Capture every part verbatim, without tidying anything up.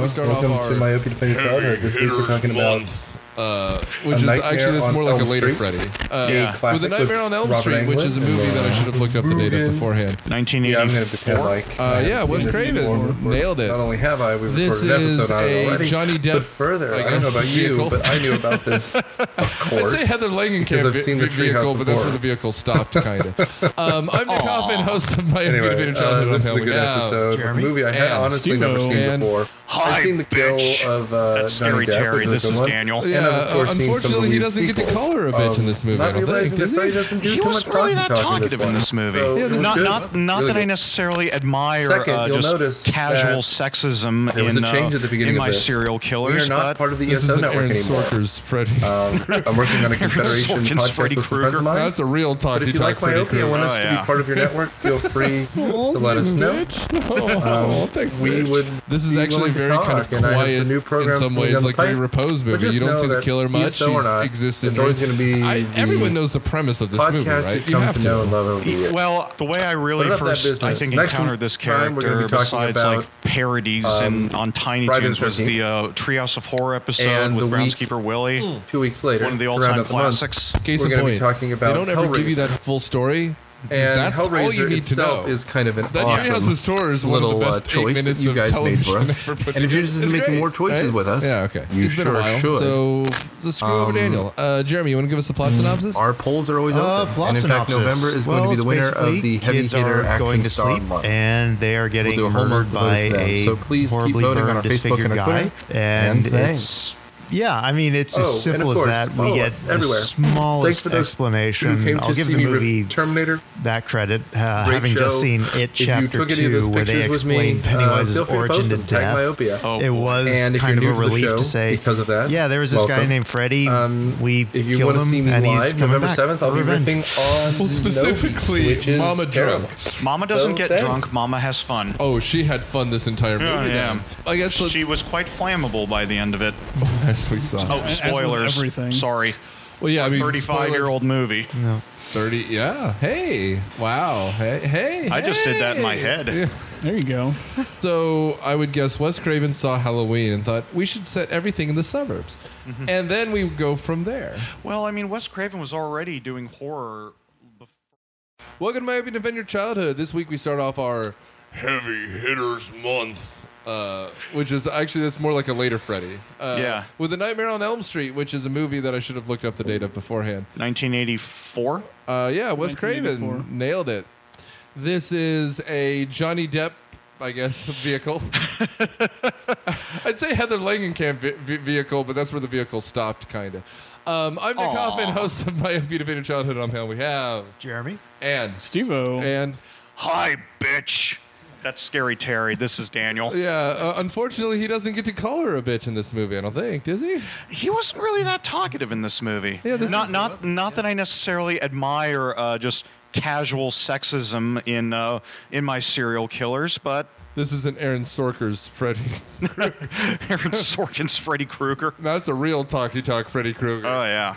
we start Welcome off our to Myopia Defend Your Childhood. This week we're talking about Uh, which is actually that's more like a later Freddy. Uh, yeah. With A Nightmare on Elm Robert Street, which is a movie that I should have looked up the date of beforehand. nineteen Yeah, I'm eighty-four. going to pretend like. Uh, yeah, Wes Craven nailed it. Not only have I, we This recorded an is episode on it a already. Johnny Depp, But further, I I, don't know guess, about vehicle. you, but I knew about this, of course. I'd say Heather Langenkamp because I've seen the vehicle, Treehouse but of that's where Horror. the vehicle stopped, kind of. Um, I'm Nick Hoffman, host of My Anyway, Infinite uh, Childhood this is on a good Hell. episode. Jeremy? A movie I had And honestly Steve-O. never seen And before. Hi, I've seen the kill bitch. of uh, That's Johnny Scary Depp. Terry. with This the is one. Daniel. Yeah, And of uh, course, seen some of the unfortunately, he lead doesn't get to sequels. color a bitch Um, in this movie, Not I don't realizing think, that does Freddy he? doesn't do He too much wasn't really talking that talking talkative in one. this movie. So, Yeah, it this was not good. not not Really that I good. necessarily admire Second, uh, you'll just notice casual that sexism there was in, a change uh, at the beginning in of my this. serial We killers. are not but part of the This E S O isn't network Aaron anymore. Sorker's Freddy. Um, I'm working on a Confederation Sorkin's podcast Freddy with some friends Krueger. of mine. That's a real But talkie if you talk like Freddy Myopia and Krueger. want us Oh, to yeah. be part of your network, feel free to let us know. Oh, Um, thanks, we bitch. would This is be actually willing to very kind of talk, and I have quiet some new in programs some coming ways, down the like very pipe. repose But movie. just You don't know see the that killer much. E S O or She's not, existing. it's always going to be I, the everyone knows the premise of this movie, podcast right? you You come have to know and to. love over the years. Well, the way I really But enough of that first, I business. think, Next encountered this time we're gonna character, be talking besides about, like parodies um, in, on Tiny Friday Toons, the was the uh, Treehouse of Horror episode And with the week- Groundskeeper Willie. Two weeks later, One of the to round all-time out the month, classics. Case we're in going to point, be talking about they don't ever give you Hellraiser. that full story. And That's all Hellraiser you need to itself know. is kind of an That awesome Treehouse's Tour is one of little the uh, best eight choice that minutes you of guys made for television us. ever put And if you're interested in It's making great, more choices right? with us, yeah, okay. you It's been sure a while. should. So, let's screw over Um, Daniel. Uh, Jeremy, you want to give us the plot synopsis? Our polls are always Uh, open. plot and in fact, synopsis. November is well, going to be the winner it's of the basically Heavy kids Hitter are Action going to Star sleep Month. and they are getting do a whole month murdered by devoted to them. a So please keep horribly voting on burned, our Facebook disfigured and our guy. Twitter. And, And thanks. it's yeah, I mean it's Oh, as and simple of as course, that. We follow get us the everywhere. Thanks smallest for those explanation. who came I'll to give see the me movie with Terminator. that credit, uh, Great having show. just seen It If you Chapter took any of those Two, where they pictures with me, explain uh, Pennywise's feel free to origin post to them. Tag death. Myopia. Oh, It boy. was And if kind you're of new a to the relief show to say because of that, yeah, there was this guy welcome. named Freddy. Um, we if you killed want to him, see me and he's live, coming November back seventh, I'll for be revenge. riffing on Well, specifically, Snow Beast, which is Mama terrible. Drunk. Mama doesn't So, get thanks. drunk. Mama has fun. Oh, she had fun this entire movie. Yeah, yeah. then. I guess let's, She was quite flammable by the end of it. as we saw. Oh, As was spoilers. everything. Sorry. well, yeah, I mean, thirty-five-year-old movie. No. thirty. Yeah. Hey. Wow. Hey. Hey. I just did that in my hey. head. Yeah. There you go. So I would guess Wes Craven saw Halloween and thought we should set everything in the suburbs, Mm-hmm. and then we go from there. Well, I mean, Wes Craven was already doing horror. bef- Welcome to My Open Defend Your Childhood. This week we start off our Heavy Hitters Month, uh, which is actually that's more like a later Freddy. Uh, Yeah. With A Nightmare on Elm Street, which is a movie that I should have looked up the date of beforehand. nineteen eighty-four? Uh, yeah, Wes nineteen eighty-four. Craven nailed it. This is a Johnny Depp, I guess, vehicle. I'd say Heather Langenkamp ve- ve- vehicle, but that's where the vehicle stopped, kind of. Um, I'm Nick Aw. Hoffman, host of My Infinite Childhood on Hell. We have Jeremy. and Steve-O. and Hi, bitch. That's Scary Terry. This is Daniel. yeah. Uh, unfortunately, he doesn't get to call her a bitch in this movie. I don't think, does he? He wasn't really that talkative in this movie. Yeah, this not is- not not that I necessarily admire uh, just casual sexism in uh, in my serial killers, but This isn't Aaron Sorker's Freddy. Aaron Sorkin's Freddy Krueger. That's a real talkie talk Freddy Krueger. Oh yeah.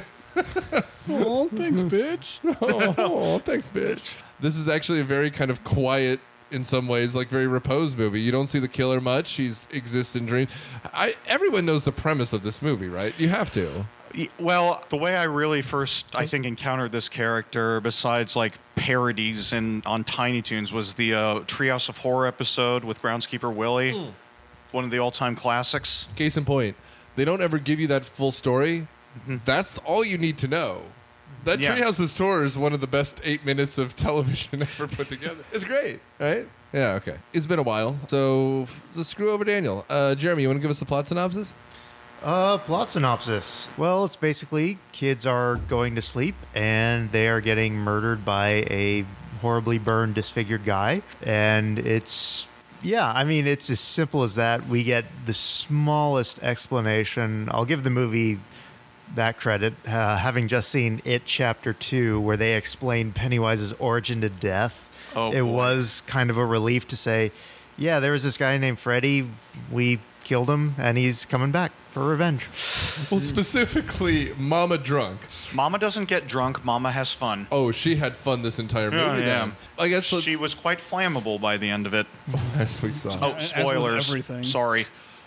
Oh, thanks, bitch. oh, thanks, bitch. This is actually a very kind of quiet, in some ways, like very repose movie. You don't see the killer much. She's exists in dreams. I everyone knows the premise of this movie, right? You have to. Y- Well, the way I really first, I think, encountered this character, besides like parodies in on Tiny Toons, was the uh, Treehouse of Horror episode with Groundskeeper Willie, one of the all-time classics. Case in point, they don't ever give you that full story. That's all you need to know. That Yeah. Treehouse's Tour is one of the best eight minutes of television ever put together. It's great, right? Yeah, okay. It's been a while, so let's screw over Daniel. Uh, Jeremy, you want to give us the plot synopsis? Uh, plot synopsis. Well, it's basically kids are going to sleep and they are getting murdered by a horribly burned, disfigured guy. And it's, yeah, I mean, it's as simple as that. We get the smallest explanation. I'll give the movie that credit, uh, having just seen It Chapter Two, where they explained Pennywise's origin to death. Oh, it boy. was kind of a relief to say, yeah, there was this guy named Freddy. We killed him, and he's coming back for revenge. Well, specifically, Mama Drunk. Mama doesn't get drunk. Mama has fun. Oh, she had fun this entire Yeah, movie. yeah. then. I guess let's, She was quite flammable by the end of it. as we saw. Oh, as was spoilers. everything. Sorry.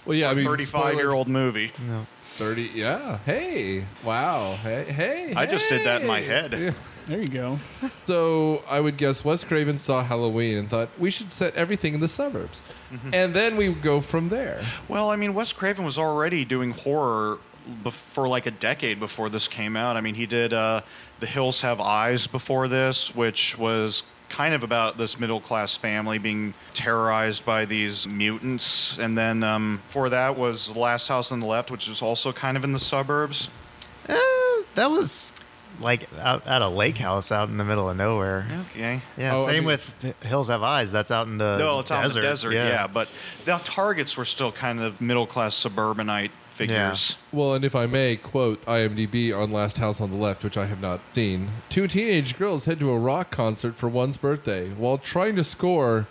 Well, yeah, I mean, thirty-five-year-old spoilers- movie. No. thirty. Yeah. Hey. Wow. Hey. Hey. I just did that in my hey. head. Yeah. There you go. So I would guess Wes Craven saw Halloween and thought we should set everything in the suburbs, and then we go from there. Well, I mean, Wes Craven was already doing horror bef- for like a decade before this came out. I mean, he did uh, The Hills Have Eyes before this, which was kind of about this middle-class family being terrorized by these mutants. And then um, before that was The Last House on the Left, which is also kind of in the suburbs. Eh, that was like out at a lake house out in the middle of nowhere. Okay. Yeah, Oh, I same mean- with Hills Have Eyes. That's out in the No, it's desert. out in the desert, yeah. But the targets were still kind of middle-class suburbanite figures. Well, and if I may quote IMDb on Last House on the Left, which I have not seen, two teenage girls head to a rock concert for one's birthday. While trying to score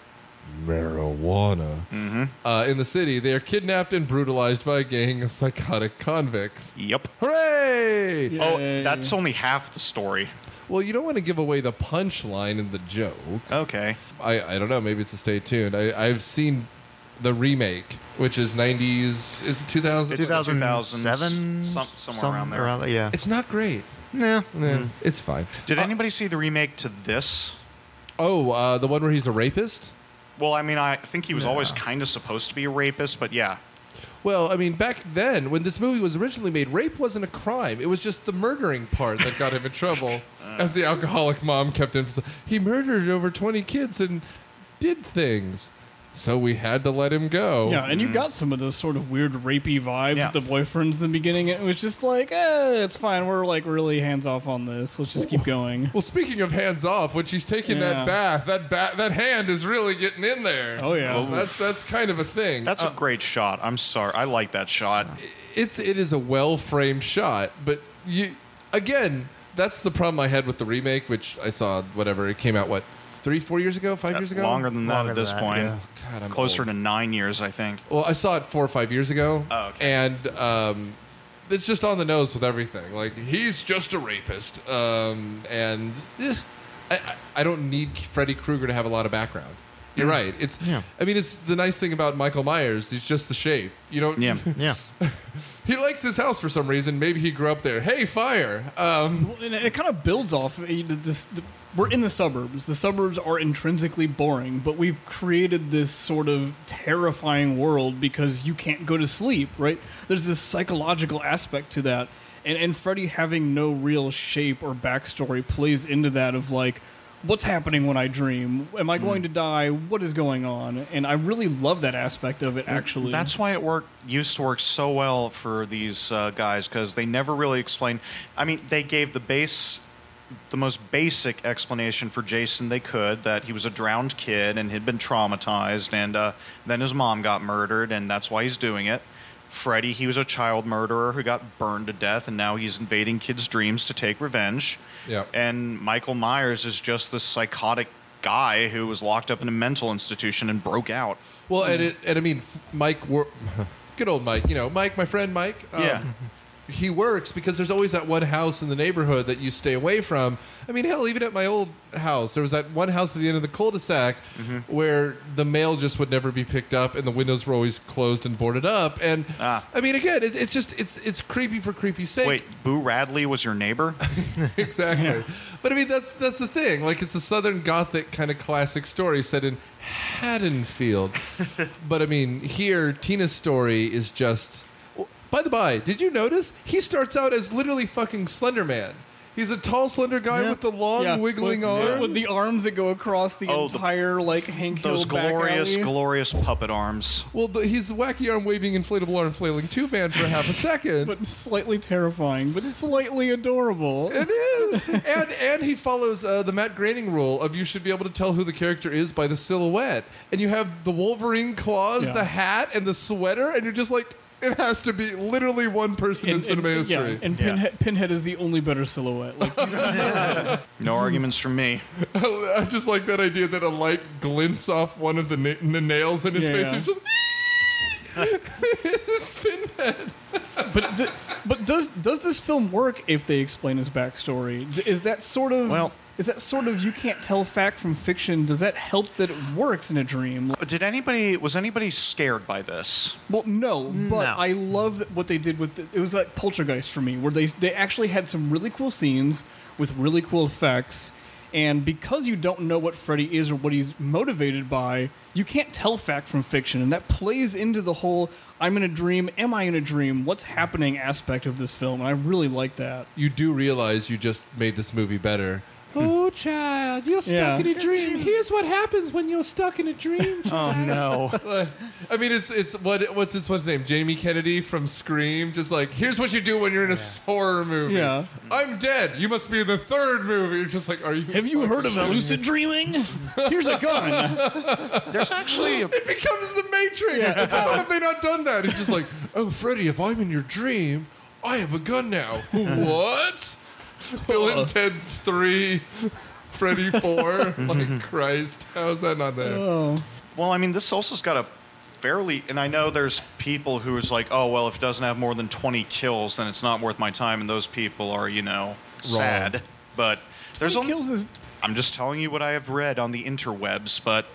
marijuana Mm-hmm. uh, in the city, they are kidnapped and brutalized by a gang of psychotic convicts. Yep. Hooray! Yeah. Oh, Yay. that's only half the story. Well, you don't want to give away the punchline in the joke. Okay. I, I don't know. Maybe it's a stay tuned. I, I've seen the remake, which is nineties. Is it two thousand? It's two thousand seven, some- somewhere around there. yeah. It's not great. Yeah. Yeah, it's fine. Did Uh, anybody see the remake to this? Oh, uh, the one where he's a rapist? Well, I mean, I think he was always No. kind of supposed to be a rapist, but yeah. Well, I mean, back then, when this movie was originally made, rape wasn't a crime. It was just the murdering part that got him in trouble. As the alcoholic mom kept emphasizing, he murdered over twenty kids and did things. So we had to let him go. Yeah, and you got some of those sort of weird rapey vibes. Yeah. The boyfriends in the beginning, it was just like, eh, it's fine. We're like really hands off on this. Let's just keep going. Well, speaking of hands off, when she's taking Yeah. that bath, that ba- that hand is really getting in there. Oh yeah. Well, that's that's kind of a thing. That's Uh, a great shot. I'm sorry. I like that shot. it's it is a well framed shot, but you again, that's the problem I had with the remake, which I saw whatever it came out what three four years ago, five years ago, Longer than that Longer at than this that, point. yeah. God, I'm Closer old. to nine years, I think. Well, I saw it four or five years ago. Oh, okay. And um, it's just on the nose with everything. Like he's just a rapist, um, and eh, I, I I don't need Freddy Krueger to have a lot of background. You're right. It's Yeah. I mean, it's the nice thing about Michael Myers. He's just the shape. You don't. Yeah. Yeah. He likes this house for some reason. Maybe he grew up there. Hey, fire! Um, Well, and it, it kind of builds off. uh, This, the, we're in the suburbs. The suburbs are intrinsically boring, but we've created this sort of terrifying world because you can't go to sleep, right? There's this psychological aspect to that. And, and Freddy having no real shape or backstory plays into that of like, what's happening when I dream? Am I going to die? What is going on? And I really love that aspect of it, actually. That's why it worked used to work so well for these uh, guys, because they never really explained. I mean, they gave the base, the most basic explanation for Jason they could, that he was a drowned kid and had been traumatized, and uh, then his mom got murdered, and that's why he's doing it. Freddy, he was a child murderer who got burned to death, and now he's invading kids' dreams to take revenge. Yep. And Michael Myers is just this psychotic guy who was locked up in a mental institution and broke out. well, and it, and I mean, f- Mike, wor- good old Mike. You know, Mike, my friend Mike. um, Yeah. He works because there's always that one house in the neighborhood that you stay away from. I mean, hell, even at my old house, there was that one house at the end of the cul-de-sac where the mail just would never be picked up and the windows were always closed and boarded up. And Ah. I mean, again, it, it's just it's it's creepy for creepy's sake. Wait, Boo Radley was your neighbor? Exactly. Yeah. But I mean, that's that's the thing. Like, it's a Southern Gothic kind of classic story set in Haddonfield. But I mean, here Tina's story is just. By the by, did you notice he starts out as literally fucking Slender Man? He's a tall, slender guy Yeah. with the long, Yeah, wiggling with, arms. with the arms that go across the Oh, the- entire like Hank Hill Those back glorious, alley. glorious puppet arms. well, the, he's a wacky arm waving, inflatable arm flailing tube man for half a second. But slightly terrifying, but slightly adorable. It is, and and he follows uh, the Matt Groening rule of you should be able to tell who the character is by the silhouette. And you have the Wolverine claws, Yeah. the hat, and the sweater, and you're just like, it has to be literally one person in cinema and, history. yeah, and Yeah. Pinhead, Pinhead is the only better silhouette. Like, No arguments from me. I just like that idea that a light glints off one of the, na- the nails in his Yeah, face. yeah. And it's just it's Pinhead. but th- but does does this film work if they explain his backstory? D- Is that sort of Well- is that sort of you can't tell fact from fiction? Does that help that it works in a dream? Did anybody was anybody scared by this? Well, no, but No. I love that what they did with the, it was like Poltergeist for me, where they they actually had some really cool scenes with really cool effects, and because you don't know what Freddy is or what he's motivated by, you can't tell fact from fiction, and that plays into the whole "I'm in a dream, am I in a dream? What's happening?" aspect of this film, and I really like that. You do realize you just made this movie better. Oh, child, you're stuck Yeah. in a dream. Here's what happens when you're stuck in a dream. Oh no. I mean, it's it's what what's this one's name? Jamie Kennedy from Scream. Just like, here's what you do when you're in a horror movie. Yeah. I'm dead. You must be in the third movie. You're just like, are you? Have you heard of fucking lucid dreaming? Here's a gun. There's actually a, It becomes the Matrix. Yeah. How have they not done that? It's just like, oh, Freddy, if I'm in your dream, I have a gun now. What? Bill and Ted three, Freddy four. Like, Christ, how is that not there? Oh, well, I mean, this also's got a fairly, and I know there's people who is like, oh, well, if it doesn't have more than twenty kills, then it's not worth my time, and those people are, you know, sad. But there's he only, kills his. I'm just telling you what I have read on the interwebs, but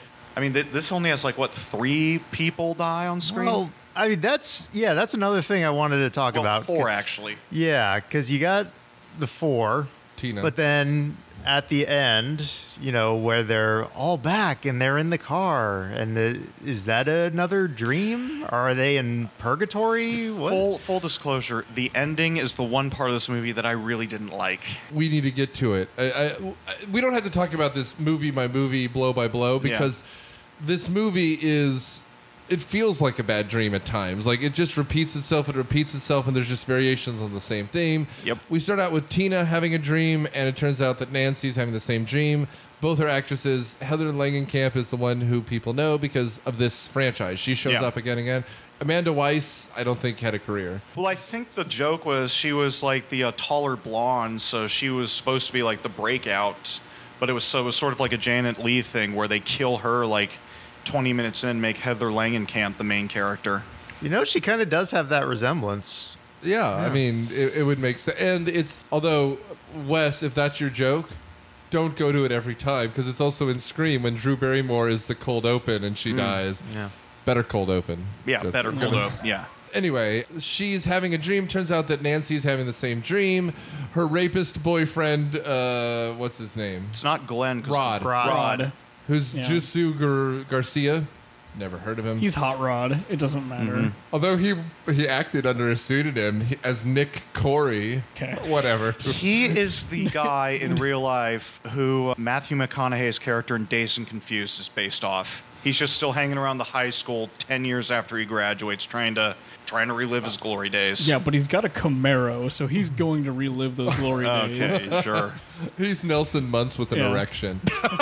I mean, th- this only has like what three people die on screen. Well, I mean, that's yeah, that's another thing I wanted to talk Well, about. four actually. Yeah, because you got the four, Tina. but then at the end, you know, where they're all back and they're in the car, and the, is that another dream? Are they in purgatory? What? Full full disclosure, the ending is the one part of this movie that I really didn't like. We need to get to it. I, I, we don't have to talk about this movie by movie, blow by blow, because this movie is. It feels like a bad dream at times. Like, it just repeats itself, it repeats itself, and there's just variations on the same theme. Yep. We start out with Tina having a dream, and it turns out that Nancy's having the same dream. Both are actresses. Heather Langenkamp is the one who people know because of this franchise. She shows Yeah. up again and again. Amanda Weiss, I don't think, had a career. Well, I think the joke was she was like the uh, taller blonde, so she was supposed to be like the breakout, but it was so it was sort of like a Janet Leigh thing where they kill her like twenty minutes in, make Heather Langenkamp the main character. You know, she kind of does have that resemblance. Yeah, I mean, it, it would make sense. And it's, although, Wes, if that's your joke, don't go to it every time, because it's also in Scream when Drew Barrymore is the cold open and she dies. Yeah. Better cold open. Yeah, Just- better pulled up. Yeah. Anyway, she's having a dream. Turns out that Nancy's having the same dream. Her rapist boyfriend, uh, what's his name? It's not Glenn. 'cause- Rod. Rod. Rod. Who's Yeah. Jusu Gar- Garcia. Never heard of him. He's Hot Rod. It doesn't matter. Mm-hmm. Although he he acted under a pseudonym he- as Nick Corey. Okay. Whatever. He is the guy in real life who Matthew McConaughey's character in Dazed and Confused is based off. He's just still hanging around the high school ten years after he graduates, trying to trying to relive his glory days. Yeah, but he's got a Camaro, so he's going to relive those glory days. Okay, sure. He's Nelson Muntz with an Yeah. erection.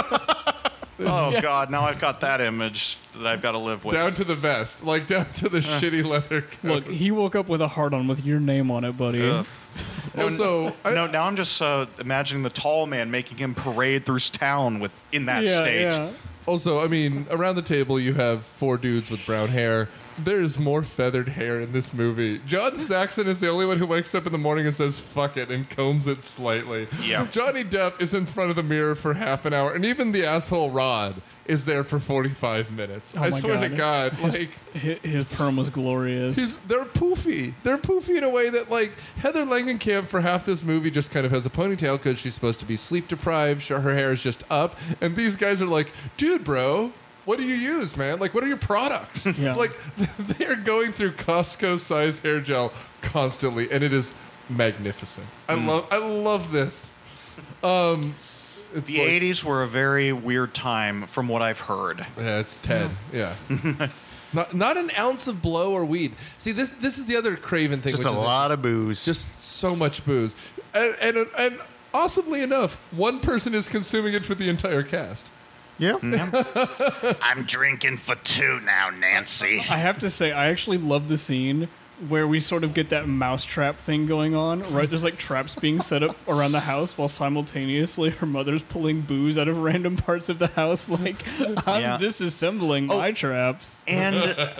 Oh Yeah. God, now I've got that image that I've got to live with. Down to the vest. Like down to the shitty leather coat. Look, he woke up with a heart on with your name on it, buddy. Ugh. Also, I- No, now I'm just uh, imagining the tall man making him parade through town with in that yeah, state. yeah. Also, I mean, around the table you have four dudes with brown hair. There's more feathered hair in this movie. John Saxon is the only one who wakes up in the morning and says "fuck it" and combs it slightly. Yeah. Johnny Depp is in front of the mirror for half an hour, and even the asshole Rod is there for forty-five minutes. Oh I my swear to God. God, like His, his perm was glorious. he's they're poofy. They're poofy in a way that like Heather Langenkamp for half this movie just kind of has a ponytail because she's supposed to be sleep deprived. Her hair is just up, and these guys are like, dude, bro. What do you use, man? Like, what are your products? Yeah. Like, they are going through Costco-sized hair gel constantly, and it is magnificent. I love, I love this. Um, it's The like- eighties were a very weird time, from what I've heard. Yeah, it's Ted. Yeah. not, not an ounce of blow or weed. See, this this is the other Craven thing. Just which a is lot of booze. just so much booze, and, and and awesomely enough, one person is consuming it for the entire cast. yeah. I'm drinking for two now, Nancy. I have to say, I actually love the scene where we sort of get that mousetrap thing going on, right? There's like traps being set up around the house while simultaneously her mother's pulling booze out of random parts of the house. Like, I'm Yeah. disassembling Oh. my traps. And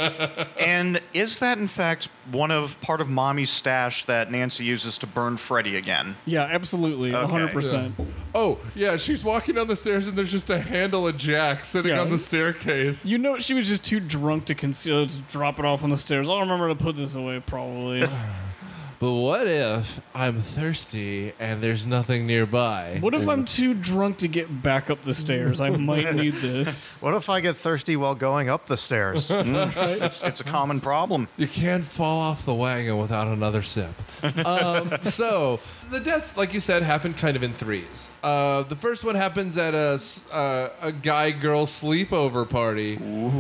and is that in fact one of part of Mommy's stash that Nancy uses to burn Freddy again? Yeah, absolutely. Okay. one hundred percent. Oh, yeah, she's walking down the stairs and there's just a handle of Jack sitting Yeah. on the staircase. You know, she was just too drunk to conceal it, to drop it off on the stairs. I'll remember to put this away, probably. But what if I'm thirsty and there's nothing nearby? What if I'm too drunk to get back up the stairs? I might need this. What if I get thirsty while going up the stairs? It's it's a common problem. You can't fall off the wagon without another sip. um, so the deaths, like you said, happen kind of in threes. Uh, the first one happens at a s- uh, a guy-girl sleepover party,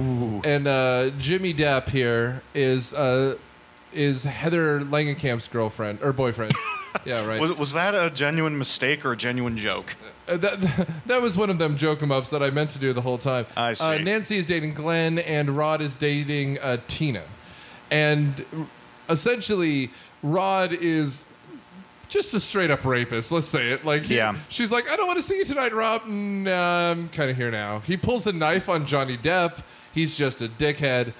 and uh, Jimmy Depp here is uh, is Heather Langenkamp's girlfriend or boyfriend. Yeah, right. Was, was that a genuine mistake or a genuine joke? Uh, that, that was one of them joke 'em ups that I meant to do the whole time. I see. Uh, Nancy is dating Glenn, and Rod is dating uh, Tina. And r- essentially, Rod is just a straight up rapist. Let's say it. Like, he- Yeah. she's like, I don't want to see you tonight, Rob. Nah, I'm kind of here now. He pulls a knife on Johnny Depp. He's just a dickhead.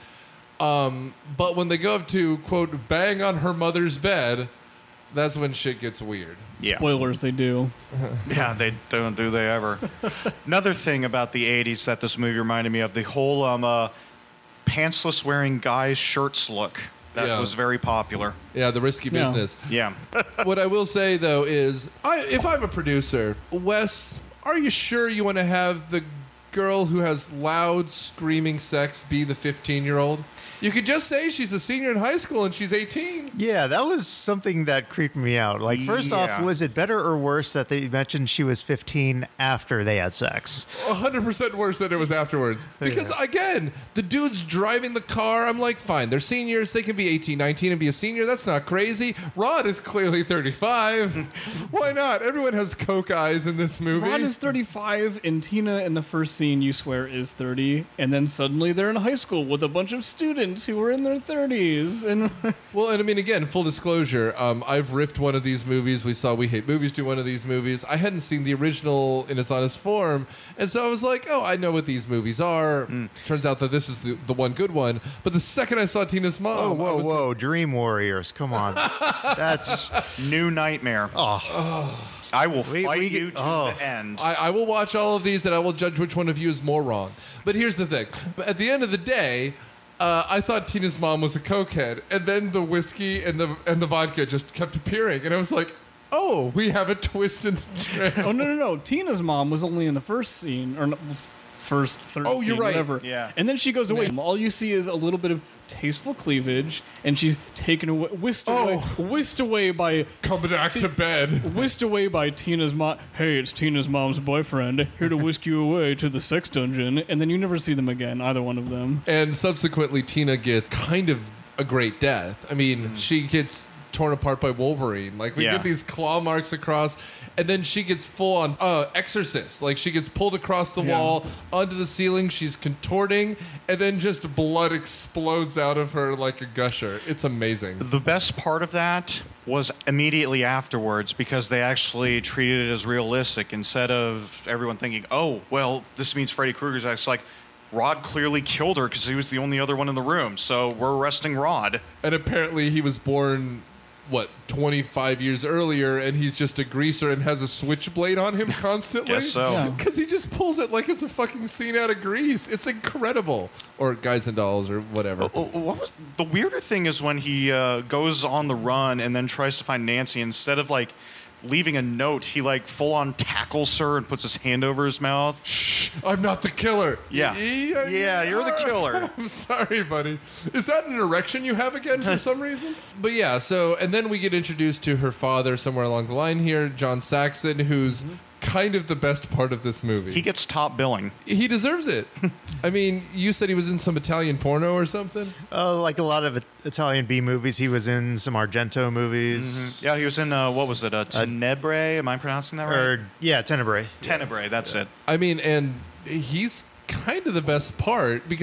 Um, but when they go up to, quote, bang on her mother's bed, that's when shit gets weird. Yeah. Spoilers, they do. Yeah, they don't do they ever. Another thing about the eighties that this movie reminded me of, the whole um, uh, pantsless wearing guys shirts look. That Yeah. was very popular. Yeah, the risky Yeah. business. Yeah. What I will say though is, I, if I'm a producer, Wes, are you sure you want to have the girl who has loud screaming sex be the fifteen year old? You could just say she's a senior in high school and she's eighteen. Yeah, that was something that creeped me out. Like, first off, Yeah. was it better or worse that they mentioned she was fifteen after they had sex? one hundred percent worse than it was afterwards. Because again, the dude's driving the car. I'm like, fine, they're seniors. They can be eighteen, nineteen and be a senior. That's not crazy. Rod is clearly thirty-five. Why not? Everyone has coke eyes in this movie. Rod is thirty-five, and Tina in the first scene, you swear, is thirty. And then suddenly they're in high school with a bunch of students who are in their thirties. And Well, and I mean, again, full disclosure, um, I've riffed one of these movies. We saw We Hate Movies do one of these movies. I hadn't seen the original in its honest form, and so I was like, oh, I know what these movies are. Turns out that this is the, the one good one. But the second I saw Tina's Mom, Oh, I whoa, was whoa, Dream Warriors, come on. That's, New nightmare. oh, I will We- fight we you get- to oh. the end. I, I will watch all of these and I will judge which one of you is more wrong. But here's the thing. But at the end of the day, uh, I thought Tina's mom was a cokehead, and then the whiskey and the and the vodka just kept appearing, and I was like, oh, we have a twist in the trail. oh no, no, no! Tina's mom was only in the first scene, or no, f- first, third. Oh, you're scene, right. Whatever. Yeah. And then she goes away. All you see is a little bit of tasteful cleavage, and she's taken away, whisked away, Oh. whisked away by, Come back to bed. whisked away by Tina's mom. Hey, it's Tina's mom's boyfriend here to whisk you away to the sex dungeon, and then you never see them again, either one of them. And subsequently, Tina gets kind of a great death. I mean, she gets torn apart by Wolverine. Like, we Yeah. get these claw marks across, and then she gets full on uh, exorcist. Like, she gets pulled across the Yeah. wall onto the ceiling. She's contorting, and then just blood explodes out of her like a gusher. It's amazing. The best part of that was immediately afterwards, because they actually treated it as realistic instead of everyone thinking, oh, well, this means Freddy Krueger's actually like, Rod clearly killed her because he was the only other one in the room, so we're arresting Rod. And apparently, he was born, what, twenty-five years earlier, and he's just a greaser and has a switchblade on him constantly? Guess so. Yeah. Because he just pulls it like it's a fucking scene out of Grease. It's incredible. Or Guys and Dolls or whatever. Oh, what was, the weirder thing is when he uh, goes on the run and then tries to find Nancy, instead of like leaving a note, he like full on tackles her and puts his hand over his mouth. Shh, I'm not the killer. Yeah. Yeah, Yeah, you're the killer. I'm sorry, buddy. Is that an erection you have again for some reason? But yeah, so, and then we get introduced to her father somewhere along the line here, John Saxon, who's kind of the best part of this movie. He gets top billing. He deserves it. I mean, you said he was in some Italian porno or something? uh, like a lot of it- Italian B movies. He was in some Argento movies. Yeah, he was in, uh, what was it, uh, Tenebrae? Am I pronouncing that right? Or, yeah, Tenebrae. Tenebrae, that's it. I mean, and he's kind of the best part because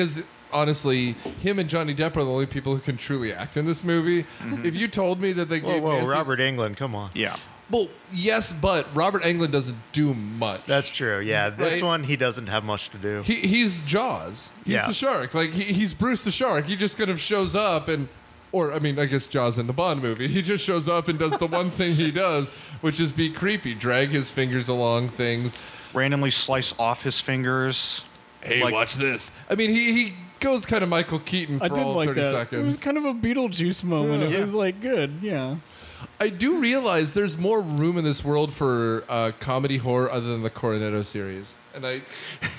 honestly, him and Johnny Depp are the only people who can truly act in this movie. If you told me that they Whoa, gave whoa, Nancy's- Robert Englund, come on. Yeah. Well, yes, but Robert Englund doesn't do much. That's true. Yeah, this Right. one he doesn't have much to do. He, he's Jaws. He's Yeah. the shark. Like he, he's Bruce the shark. He just kind of shows up and, or I mean, I guess Jaws in the Bond movie. He just shows up and does the one thing he does, which is be creepy, drag his fingers along things. Randomly slice off his fingers. Hey, Like- watch this. I mean, he he goes kind of Michael Keaton for I did all like thirty that. seconds. It was kind of a Beetlejuice moment. It Yeah. was like good, yeah. I do realize there's more room in this world for uh, comedy horror other than the Coronado series, and I,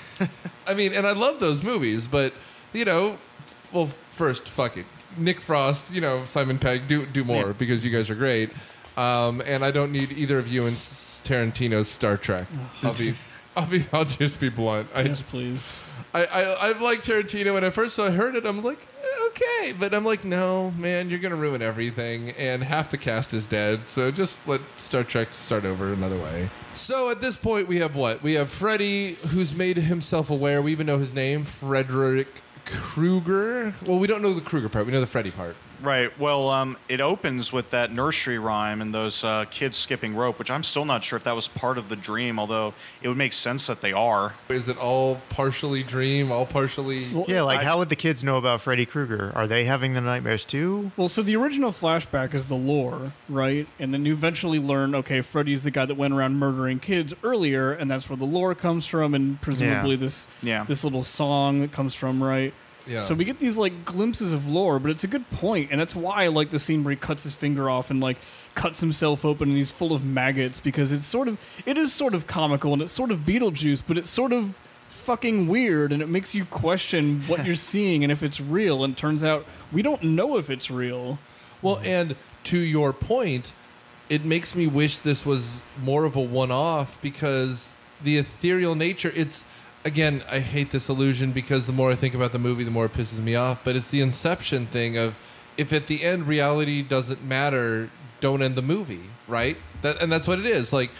I mean, and I love those movies, but you know, well, first, fuck it, Nick Frost, you know, Simon Pegg, do do more Yeah. because you guys are great, um, and I don't need either of you in S- Tarantino's Star Trek. I'll be, I'll be, I'll just be blunt. I, Yes, please. I, I, I like Tarantino. When I first I heard it, I'm like, eh, okay, but I'm like, no, man, you're gonna ruin everything, and half the cast is dead. So just let Star Trek start over another way. So at this point, we have what? We have Freddy, who's made himself aware. We even know his name, Frederick Krueger. Well, we don't know the Krueger part. We know the Freddy part. Right. Well, um, it opens with that nursery rhyme and those uh, kids skipping rope, which I'm still not sure if that was part of the dream, although it would make sense that they are. Is it all partially dream, all partially? Well, Yeah, like I- how would the kids know about Freddy Krueger? Are they having the nightmares too? Well, so the original flashback is the lore, right? And then you eventually learn, okay, Freddy's the guy that went around murdering kids earlier, and that's where the lore comes from, and presumably Yeah. this Yeah. this little song that comes from, right? Yeah. So we get these like glimpses of lore, but it's a good point, and that's why I like the scene where he cuts his finger off and like cuts himself open, and he's full of maggots, because it's sort of it is sort of comical and it's sort of Beetlejuice, but it's sort of fucking weird, and it makes you question what you're seeing and if it's real. And it turns out we don't know if it's real. Well, and to your point, it makes me wish this was more of a one-off, because the ethereal nature, it's, again, I hate this illusion because the more I think about the movie, the more it pisses me off, but it's the Inception thing of, if at the end reality doesn't matter, don't end the movie, right? That, and that's what it is. Like,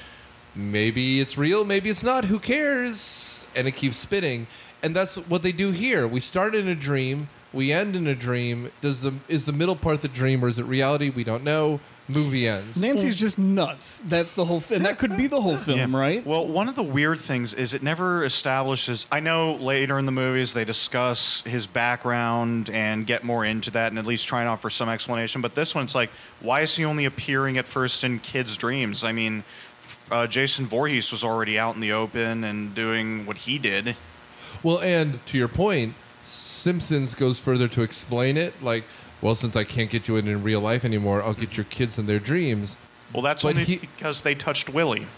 maybe it's real, maybe it's not, who cares? And it keeps spinning. And that's what they do here. We start in a dream, we end in a dream. Does the is the middle part the dream, or is it reality? We don't know. Movie ends. Nancy's just nuts. That's the whole, fi- and that could be the whole film, right? Well, one of the weird things is it never establishes. I know later in the movies they discuss his background and get more into that and at least try and offer some explanation. But this one, it's like, why is he only appearing at first in kids' dreams? I mean, uh, Jason Voorhees was already out in the open and doing what he did. Well, and to your point, Simpsons goes further to explain it. Like, well, since I can't get you in in real life anymore, I'll get your kids in their dreams. Well, that's But only he- because they touched Willie.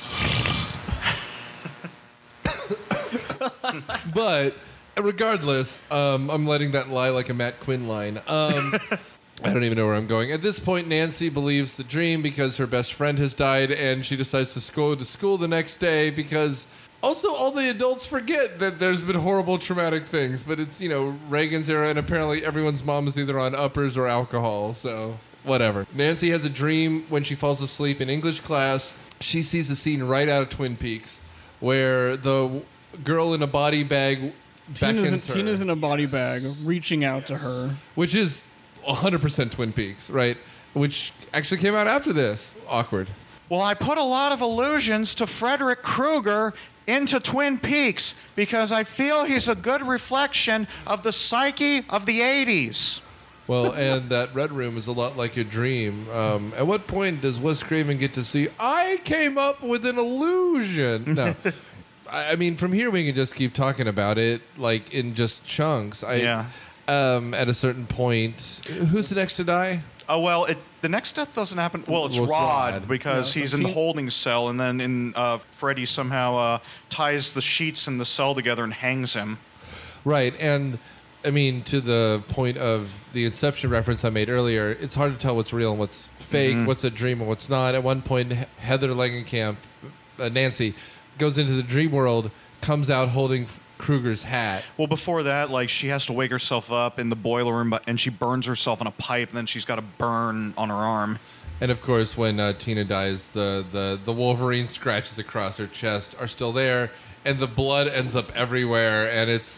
But regardless, um, I'm letting that lie like a Matt Quinn line. Um, I don't even know where I'm going. At this point, Nancy believes the dream because her best friend has died, and she decides to go to school the next day because also all the adults forget that there's been horrible traumatic things. But it's, you know, Reagan's era, and apparently everyone's mom is either on uppers or alcohol, so whatever. Nancy has a dream when she falls asleep in English class. She sees a scene right out of Twin Peaks where the girl in a body bag Tina's, beckons her, Tina's in a body bag reaching out to her. which is one hundred percent Twin Peaks, right? Which actually came out after this. Awkward. Well, I put a lot of allusions to Frederick Krueger into Twin Peaks because I feel he's a good reflection of the psyche of the eighties. Well, and that red room is a lot like a dream. Um, at what point does Wes Craven get to see, I came up with an illusion? No. I I mean, from here we can just keep talking about it, like in just chunks. I, Yeah. Um, at a certain point, who's the next to die? Oh, well, it, the next death doesn't happen. Well, it's Well, it's Rod, Rod. because Yeah, he's so in the Tina- holding cell, and then in uh, Freddy somehow uh, ties the sheets in the cell together and hangs him. Right, and I mean, to the point of the Inception reference I made earlier, it's hard to tell what's real and what's fake, what's a dream and what's not. At one point, He- Heather Langenkamp, uh, Nancy, goes into the dream world, comes out holding Kruger's hat. Well, before that, like, she has to wake herself up in the boiler room, but- and she burns herself on a pipe, and then she's got a burn on her arm. And of course, when uh, Tina dies, the, the, the Wolverine scratches across her chest are still there, and the blood ends up everywhere, and it's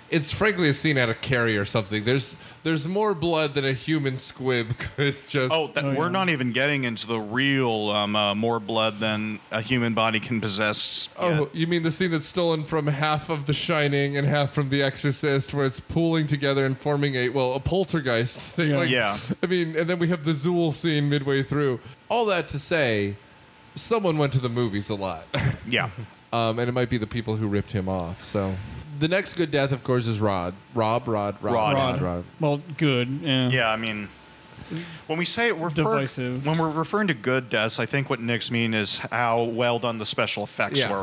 it's frankly a scene out of Carrie or something. There's there's more blood than a human squib could just. Oh, that, Oh, we're yeah. not even getting into the real um, uh, more blood than a human body can possess. Oh, yet. you mean the scene that's stolen from half of The Shining and half from The Exorcist, where it's pooling together and forming a well a poltergeist thing? Yeah. Like, Yeah. I mean, and then we have the Zool scene midway through. All that to say, someone went to the movies a lot, Yeah. um, and it might be the people who ripped him off. So, the next good death, of course, is Rod. Rob, Rod, Rod, Rod. Rod, Rod. Well, good. Yeah. Yeah, I mean, when we say we're Divisive. when we're referring to good deaths, I think what Nick's mean is how well done the special effects Yeah. were.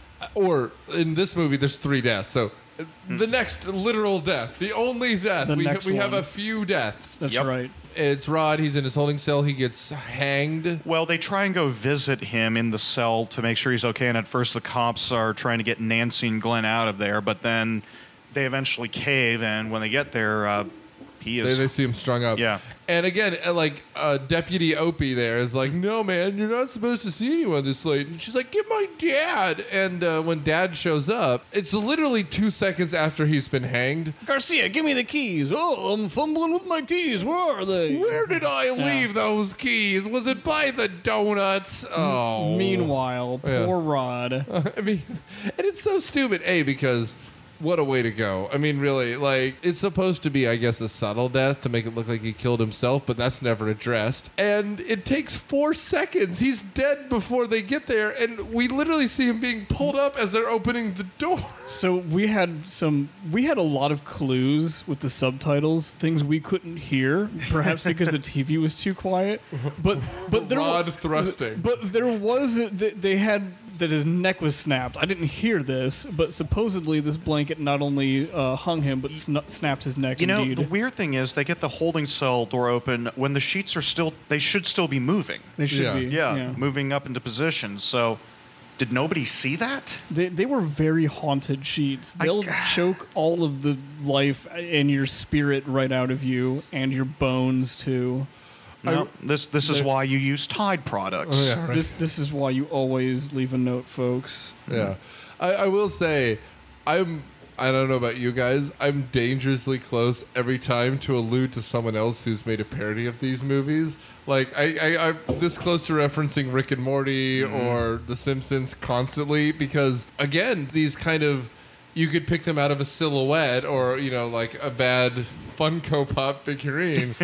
Or in this movie, there's three deaths. So, uh, the next literal death, the only death, The we, next we have one. a few deaths. That's Yep. right. It's Rod. He's in his holding cell. He gets hanged. Well, they try and go visit him in the cell to make sure he's okay, and at first the cops are trying to get Nancy and Glenn out of there, but then they eventually cave, and when they get there, uh, he They, is. they see him strung up. Yeah. And again, uh, like uh, Deputy Opie there is like, no, man, you're not supposed to see anyone this late. And she's like, get my dad. And uh, when dad shows up, it's literally two seconds after he's been hanged. Garcia, give me the keys. Oh, I'm fumbling with my keys. Where are they? Where did I leave those keys? Was it by the donuts? Oh. Meanwhile, Yeah. poor Rod. I mean, and it's so stupid, A, because what a way to go. I mean, really, like, it's supposed to be, I guess, a subtle death to make it look like he killed himself, but that's never addressed. And it takes four seconds. He's dead before they get there, and we literally see him being pulled up as they're opening the door. So we had some, we had a lot of clues with the subtitles, things we couldn't hear, perhaps because the T V was too quiet. But but there wa- Rod thrusting. But there was th- they had that his neck was snapped. I didn't hear this, but supposedly this blanket not only uh, hung him but sn- snapped his neck. You know, indeed. the weird thing is they get the holding cell door open when the sheets are still, they should still be moving. they should Yeah. be. Yeah, moving up into position. So, did nobody see that? They, they were very haunted sheets. I- They'll choke all of the life and your spirit right out of you and your bones too. No, this this is They're- why you use Tide products. Oh, yeah, right. This this is why you always leave a note, folks. Yeah. I, I will say, I'm. I don't know about you guys. I'm dangerously close every time to allude to someone else who's made a parody of these movies. Like I, I I'm this close to referencing Rick and Morty or The Simpsons constantly because again, these kind of you could pick them out of a silhouette or you know like a bad Funko Pop figurine.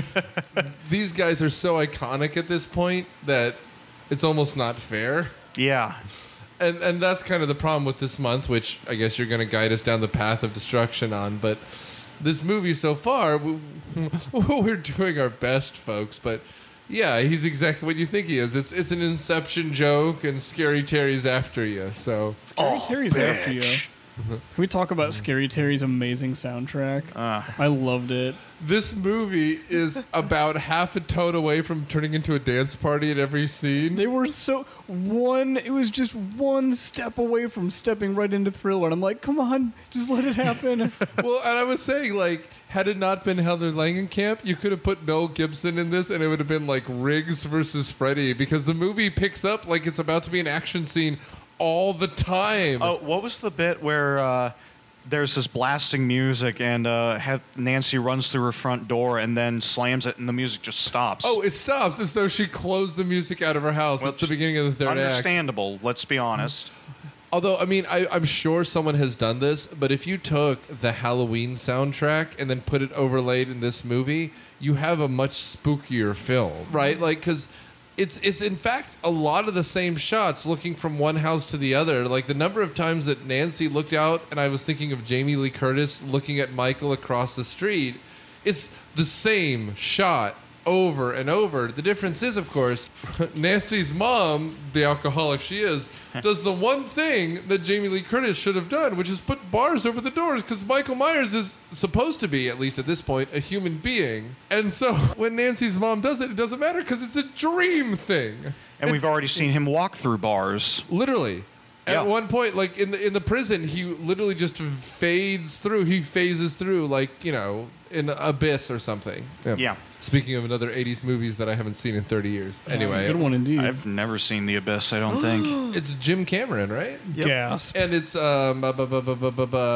These guys are so iconic at this point that it's almost not fair. Yeah. And and that's kind of the problem with this month, which I guess you're going to guide us down the path of destruction on. But this movie so far, we, we're doing our best, folks. But yeah, he's exactly what you think he is. It's it's an Inception joke, and Scary Terry's after you. So Scary Terry's after you. bitch. Can we talk about Scary Terry's amazing soundtrack? Uh, I loved it. this movie is about half a tone away from turning into a dance party at every scene. They were so one. It was just one step away from stepping right into Thriller, and I'm like, come on, just let it happen. Well, and I was saying, like, had it not been Heather Langenkamp, you could have put Mel Gibson in this, and it would have been like Riggs versus Freddy, because the movie picks up like it's about to be an action scene all the time. oh, what was the bit where uh, there's this blasting music and uh, have Nancy runs through her front door and then slams it, and the music just stops? Oh, it stops as though she closed the music out of her house. Well, That's the beginning of the third act. understandable. Let's be honest. Although, I mean, I, I'm sure someone has done this, but if you took the Halloween soundtrack and then put it overlaid in this movie, you have a much spookier film, right? Like, because it's it's in fact a lot of the same shots, looking from one house to the other. Like the number of times that Nancy looked out, and I was thinking of Jamie Lee Curtis looking at Michael across the street. It's the same shot over and over. The difference is, of course, Nancy's mom, the alcoholic she is, does the one thing that Jamie Lee Curtis should have done, which is put bars over the doors, because Michael Myers is supposed to be, at least at this point, a human being. And so when Nancy's mom does it, it doesn't matter because it's a dream thing. And we've already seen him walk through bars. Literally. Yeah. At one point, like in the in the prison, he literally just fades through. He phases through, like, you know, in Abyss or something. Yeah. Speaking of another eighties movies that I haven't seen in thirty years. Anyway, good one indeed. I've never seen The Abyss, I don't think. it's Jim Cameron, right? Gasp. And it's um bu- bu- bu- bu- bu- bu- bu-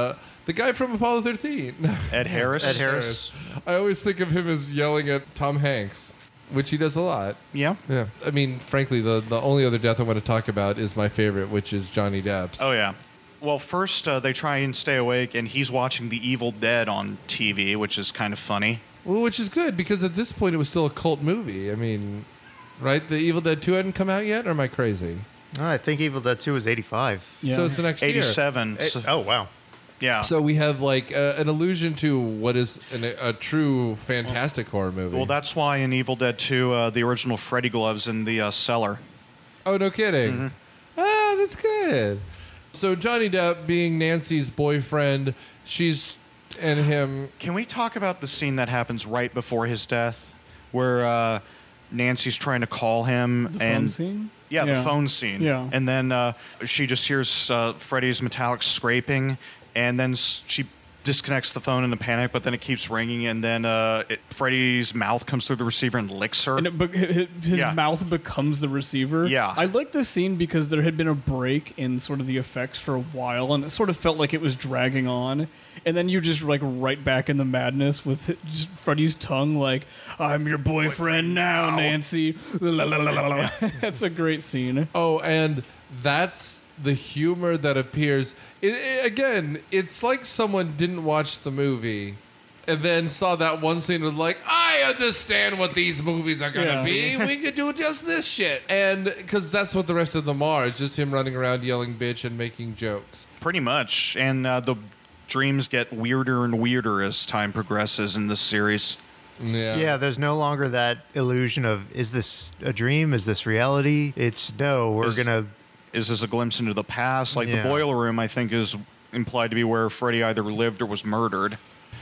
The guy from Apollo thirteen. Ed Harris. Ed Harris. I always think of him as yelling at Tom Hanks, which he does a lot. Yeah. Yeah. I mean, frankly, the, the only other death I want to talk about is my favorite, which is Johnny Depp's. Oh yeah. Well, first uh, they try and stay awake, and he's watching The Evil Dead on T V, which is kind of funny. Well, which is good, because at this point it was still a cult movie. I mean, right? The Evil Dead two hadn't come out yet, or am I crazy? Oh, I think Evil Dead two was eighty-five. Yeah. So it's the next year. eighty-seven. Eh, so- Oh, wow. yeah. So we have like uh, an allusion to what is an, a true fantastic horror movie. Well, that's why in Evil Dead two, uh, the original Freddy gloves in the uh, cellar. Oh, no kidding. Mm-hmm. Ah, that's good. So Johnny Depp being Nancy's boyfriend, she's and him. Can we talk about the scene that happens right before his death, where uh, Nancy's trying to call him The phone and scene? yeah, the Yeah. phone scene. Yeah. And then uh, she just hears uh, Freddy's metallic scraping, and then s- she disconnects the phone in a panic, but then it keeps ringing, and then uh, it, Freddy's mouth comes through the receiver and licks her. And it, be- his his Yeah. mouth becomes the receiver. Yeah. I like this scene because there had been a break in sort of the effects for a while, and it sort of felt like it was dragging on. And then you're just like right back in the madness with it- just Freddy's tongue, like, "I'm your boyfriend now, now." Nancy." La, la, la, la, la. That's a great scene. Oh, and that's the humor that appears. It, it- again, it's like someone didn't watch the movie and then saw that one scene and was like, I understand what these movies are going to Yeah. be. We could do just this shit. And because that's what the rest of them are. It's just him running around yelling bitch and making jokes. Pretty much. And uh, the dreams get weirder and weirder as time progresses in this series. Yeah. Yeah, there's no longer that illusion of, is this a dream? Is this reality? It's no, we're Is- going to. Is this a glimpse into the past? Like Yeah. the boiler room, I think, is implied to be where Freddy either lived or was murdered.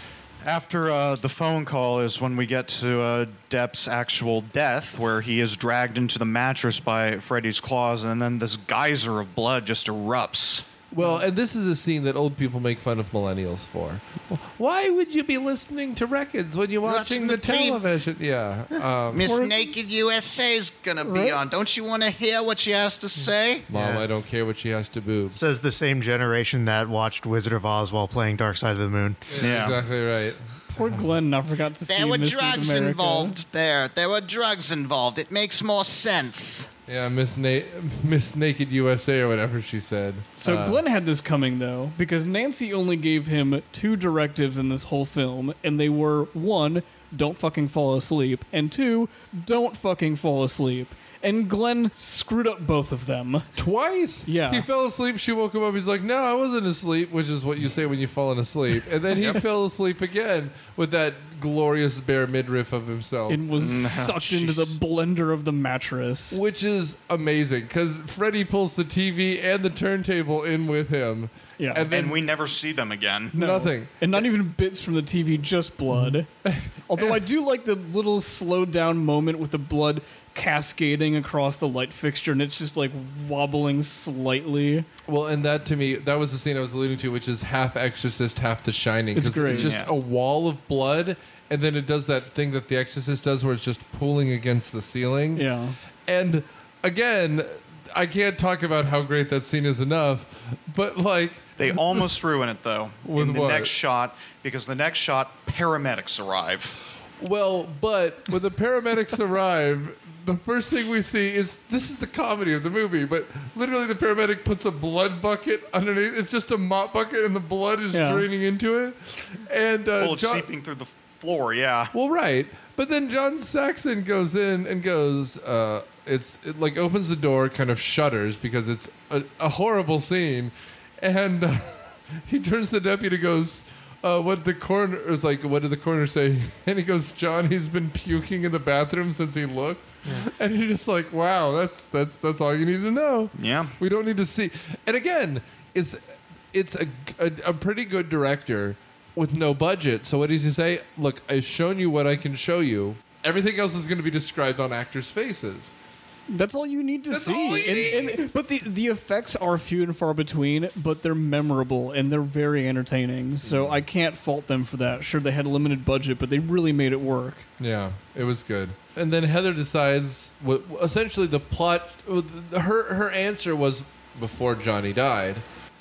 After uh, the phone call is when we get to uh, Depp's actual death, where he is dragged into the mattress by Freddy's claws, and then this geyser of blood just erupts. Well, and this is a scene that old people make fun of millennials for. Why would you be listening to records when you're watching, Watching the, the T V. television? Yeah. Um, Miss Or- Naked U S A's gonna be Right? on. Don't you want to hear what she has to say? Mom, Yeah. I don't care what she has to boob. Says the same generation that watched Wizard of Oz while playing Dark Side of the Moon. Yeah. Exactly right. Poor Glenn, I forgot to see There were Missus drugs America. involved there. There were drugs involved. It makes more sense. Yeah, Miss Na- Miss Naked U S A or whatever she said. So Uh, Glenn had this coming though, because Nancy only gave him two directives in this whole film, and they were one, don't fucking fall asleep, and two, don't fucking fall asleep. And Glenn screwed up both of them. twice. Yeah. He fell asleep. She woke him up. He's like, "No, I wasn't asleep," which is what you say when you've fallen asleep. And then he fell asleep again with that glorious bare midriff of himself. And was sucked into the blender of the mattress. Which is amazing because Freddy pulls the T V and the turntable in with him. Yeah. And then And we never see them again. No. nothing. And not even bits from the T V, just blood. Although I do like the little slowed down moment with the blood cascading across the light fixture and it's just like wobbling slightly. Well, and that to me, that was the scene I was alluding to, which is half Exorcist, half The Shining. It's 'cause great. It's just Yeah. a wall of blood, and then it does that thing that The Exorcist does where it's just pulling against the ceiling. Yeah. And again, I can't talk about how great that scene is enough, but like, They almost ruin it, though, With in the what? next shot, because the next shot, paramedics arrive. well, but when the paramedics arrive, the first thing we see is this is the comedy of the movie, but literally the paramedic puts a blood bucket underneath. It's just a mop bucket, and the blood is Yeah. draining into it. And uh, Well, it's John- seeping through the floor, yeah. Well, right. But then John Saxon goes in and goes, uh, it's it like opens the door, kind of shudders because it's a, a horrible scene. And uh, he turns to the deputy and goes, uh, what did the coroner, is like, what did the coroner say? And he goes, John, he's been puking in the bathroom since he looked. And you're just like, wow, that's, that's, that's all you need to know. Yeah. We don't need to see. And again, it's it's a, a, a pretty good director with no budget. So what does he say? Look, I've shown you what I can show you. Everything else is going to be described on actors' faces. That's all you need to That's see. all you and, need. and, but the, the effects are few and far between, but they're memorable and they're very entertaining. So Mm-hmm. I can't fault them for that. Sure, they had a limited budget, but they really made it work. Yeah, it was good. And then Heather decides what essentially the plot. Her her answer was before Johnny died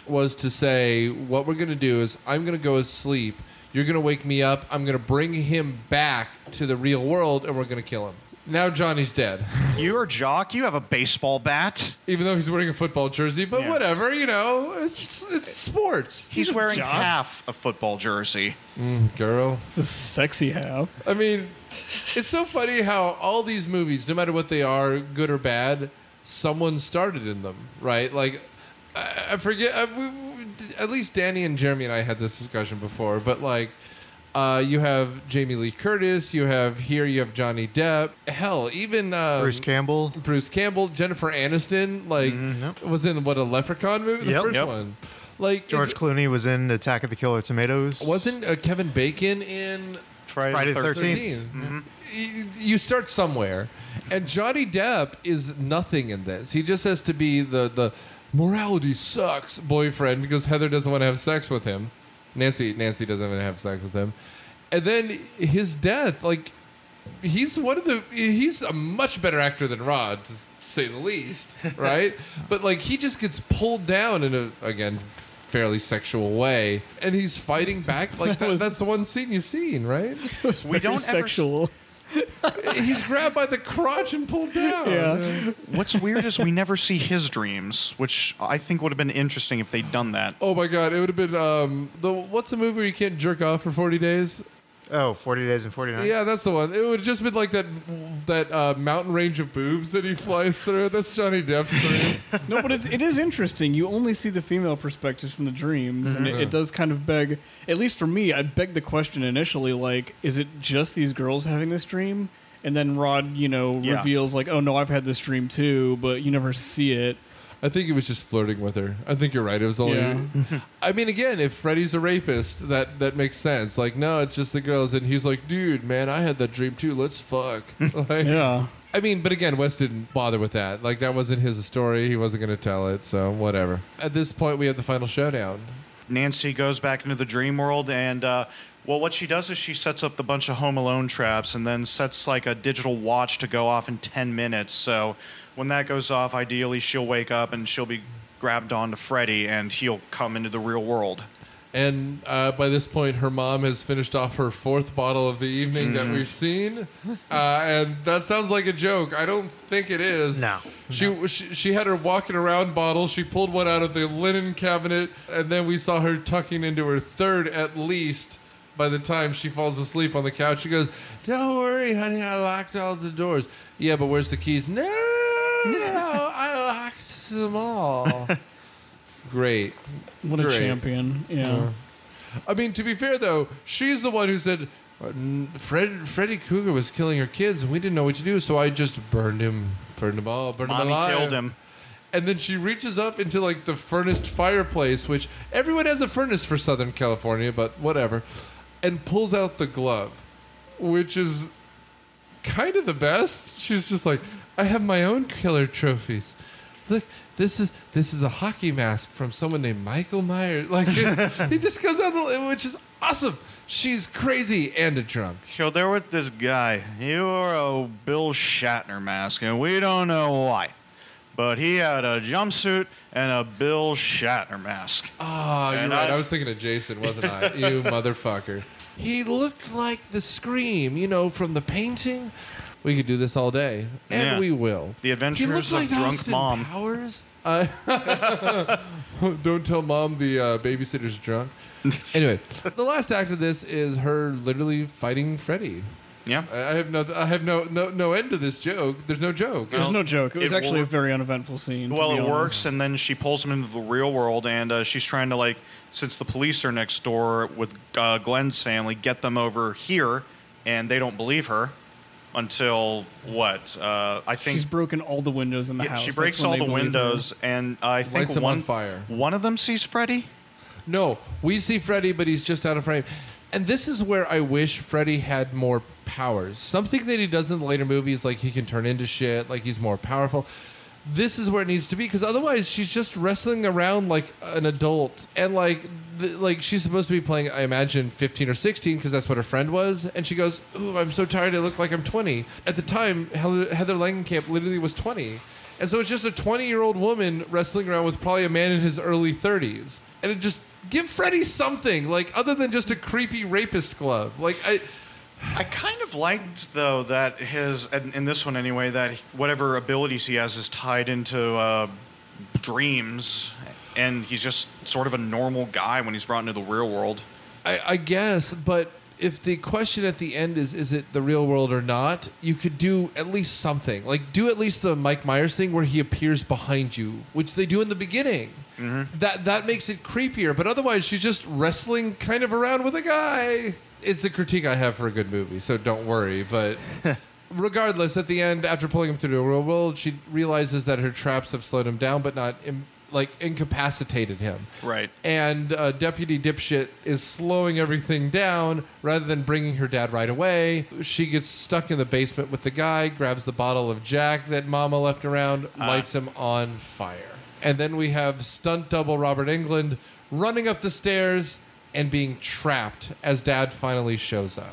was to say, what we're going to do is I'm going to go to sleep. You're going to wake me up. I'm going to bring him back to the real world, and we're going to kill him. Now Johnny's dead. You're a jock. You have a baseball bat. Even though he's wearing a football jersey, but Yeah. whatever, you know, it's, it's sports. He's wearing jock. half a football jersey. Girl. The sexy half. I mean, it's so funny how all these movies, no matter what they are, good or bad, someone started in them, right? Like, I, I forget, I, we, we, at least Danny and Jeremy and I had this discussion before, but like, uh, you have Jamie Lee Curtis, you have here, you have Johnny Depp, hell, even uh, Bruce Campbell. Bruce Campbell, Jennifer Aniston, like, yep. was in what, a Leprechaun movie? The Yep. first Yep. one. Like, George it's- Clooney was in Attack of the Killer Tomatoes. wasn't uh, Kevin Bacon in Friday, Friday the thirteenth. thirteenth. thirteen. You, you start somewhere, and Johnny Depp is nothing in this. He just has to be the the morality sucks boyfriend because Heather doesn't want to have sex with him. Nancy Nancy doesn't want to have sex with him, and then his death, like he's one of the he's a much better actor than Rod, to say the least, right? But like he just gets pulled down in a again fairly sexual way, and he's fighting back. Like that, was- that's the one scene you've seen, right? We don't ever. sexual. He's grabbed by the crotch and pulled down. Yeah. What's weird is we never see his dreams, which I think would have been interesting if they'd done that. Oh my god, it would have been um the what's the movie where you can't jerk off for forty days? Oh, forty Days and forty Nights. Yeah, that's the one. It would have just been like that that uh, mountain range of boobs that he flies through. That's Johnny Depp's dream. No, but it's, it is interesting. You only see the female perspectives from the dreams, and it, it does kind of beg, at least for me, I begged the question initially, like, is it just these girls having this dream? And then Rod, you know, Yeah. reveals, like, oh, no, I've had this dream too, but you never see it. I think he was just flirting with her. I think you're right. It was only. Yeah. I mean, again, if Freddy's a rapist, that that makes sense. Like, no, it's just the girls, and he's like, dude, man, I had that dream too. Let's fuck. Like, Yeah. I mean, but again, Wes didn't bother with that. Like, that wasn't his story. He wasn't going to tell it. So whatever. At this point, we have the final showdown. Nancy goes back into the dream world, and uh, well, what she does is she sets up the bunch of Home Alone traps, and then sets like a digital watch to go off in ten minutes. So when that goes off, ideally she'll wake up and she'll be grabbed onto Freddy, and he'll come into the real world. And uh, by this point, her mom has finished off her fourth bottle of the evening that we've seen, uh, and that sounds like a joke. I don't think it is. No. She, she she had her walking around bottle. She pulled one out of the linen cabinet, and then we saw her tucking into her third at least. By the time she falls asleep on the couch, she goes, "Don't worry, honey, I locked all the doors." Yeah, but where's the keys? No, no, I locked them all. Great. What a Great. champion. Yeah. I mean, to be fair, though, she's the one who said, Fred, Freddy Krueger was killing her kids, and we didn't know what to do, so I just burned him, burned them all, burned Mommy them alive. killed him. And then she reaches up into, like, the furnace fireplace, which everyone has a furnace for Southern California, but whatever, and pulls out the glove, which is kind of the best. She's just like, I have my own killer trophies. Look, this is this is a hockey mask from someone named Michael Myers. Like, he just goes out, the, which is awesome. She's crazy and a drunk. So there was this guy. He wore a Bill Shatner mask, and we don't know why. But he had a jumpsuit and a Bill Shatner mask. Oh, you're And right. I- I was thinking of Jason, wasn't I? You motherfucker. He looked like the Scream, you know, from the painting. We could do this all day, and Yeah. we will. The He Adventures looked of like Drunk Austin Mom. Powers. Uh, don't tell mom the uh, babysitter's drunk. Anyway, the last act of this is her literally fighting Freddy. Yeah. I I have no, I have no, no, no end to this joke. There's no joke. There's no joke. It was It actually a wor- very uneventful scene. to Well, be it honest. works, and then she pulls him into the real world, and uh, she's trying to, like, since the police are next door with uh, Glenn's family, get them over here, and they don't believe her until what? Uh, I think She's broken all the windows in the yeah, house. she That's breaks when all they the believe her. windows, and I think Lights him one on fire. one of them sees Freddy. No, we see Freddy, but he's just out of frame. And this is where I wish Freddy had more powers. Something that he does in the later movies, like he can turn into shit, like he's more powerful. This is where it needs to be, because otherwise she's just wrestling around like an adult. And like, th- like she's supposed to be playing, I imagine, fifteen or sixteen, because that's what her friend was. And she goes, ooh, I'm so tired, I look like I'm twenty. At the time, Heather Heather Langenkamp literally was twenty. And so it's just a twenty-year-old woman wrestling around with probably a man in his early thirties. And it just give Freddy something, like other than just a creepy rapist glove. Like I I kind of liked, though, that his, in in this one anyway, that whatever abilities he has is tied into uh, dreams, and he's just sort of a normal guy when he's brought into the real world. I, I guess, but if the question at the end is, is it the real world or not, you could do at least something. Like, do at least the Mike Myers thing where he appears behind you, which they do in the beginning. Mm-hmm. That that makes it creepier, but otherwise she's just wrestling kind of around with a guy. It's a critique I have for a good movie, so don't worry. But regardless, at the end, after pulling him through the real world, she realizes that her traps have slowed him down, but not Im- like incapacitated him. Right. And uh, Deputy Dipshit is slowing everything down rather than bringing her dad right away. She gets stuck in the basement with the guy, grabs the bottle of Jack that Mama left around, Ah. lights him on fire. And then we have stunt double Robert Englund running up the stairs and being trapped as Dad finally shows up.